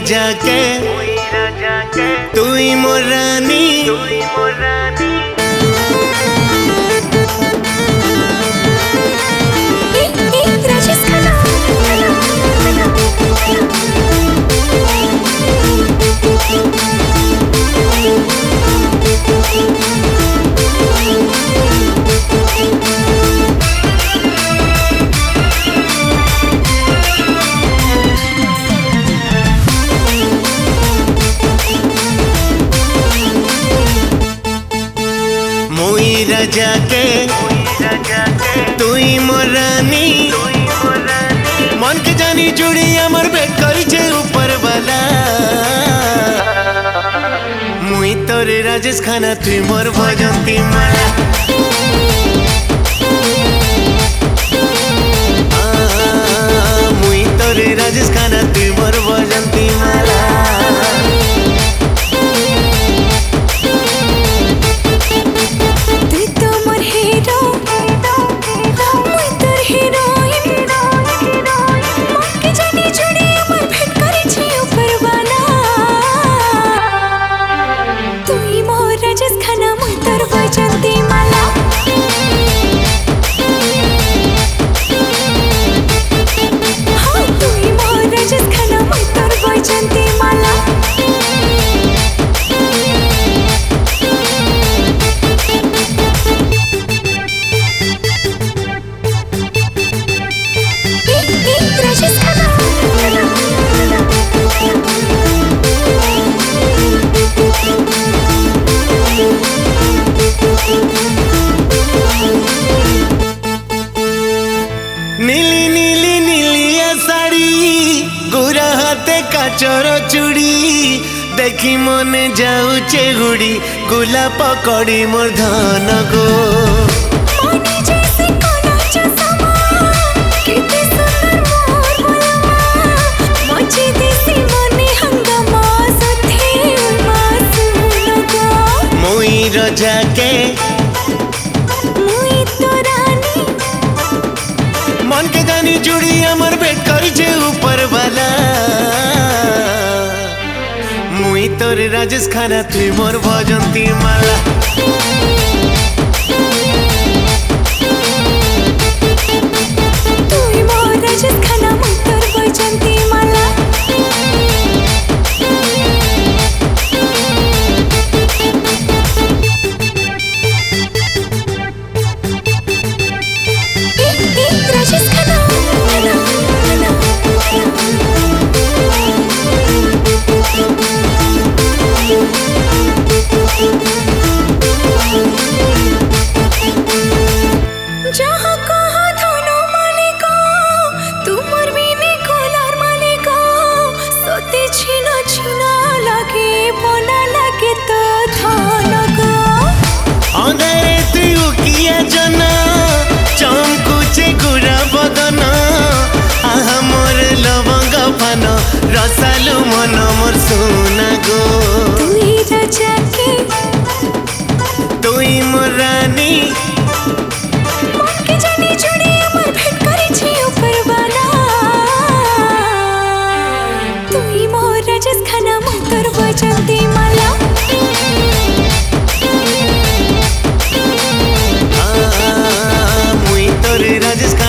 राजा के तुई मोर रानी राजा के तुई मोर रानी मन के जानी जुड़ी अमर भेट करी ऊपर वाला मुई तोरे राजेश खाना तुई मोर भजंती माला मुई तोरे राजेश खाना तुई मोर भजंती माला नीली नीली नीलिया साड़ी गोरा हाथे काचर चूड़ी देखी मने जाऊचे गुड़ी गुला पकड़ी मोर धन गो मुई राजा के मन के जानी जुड़ी अमर भेट करी ऊपर वाला मुई तोरे राजेश खाना तुई मोर भजंती माला तुई मोर राजेश खाना मुई तोर भजंती माला जहाँ कहाँ धनो मालिका तुमर बिने कोलार मालिका सोते छिना छिना लगे बोला लगे तो धन गो अंगारे तुई उकिया जना चमकुचे गुरा बदन आहा मोर लवंग पान रसालु मन मोर सोना गो तुई राजा के तुई मोर रानी मन के जानी जुड़ी अमर भेट करी ऊपर वाला तुई मोर राजेश खाना मुई तोर भजंती माला मुई तोरे राजेश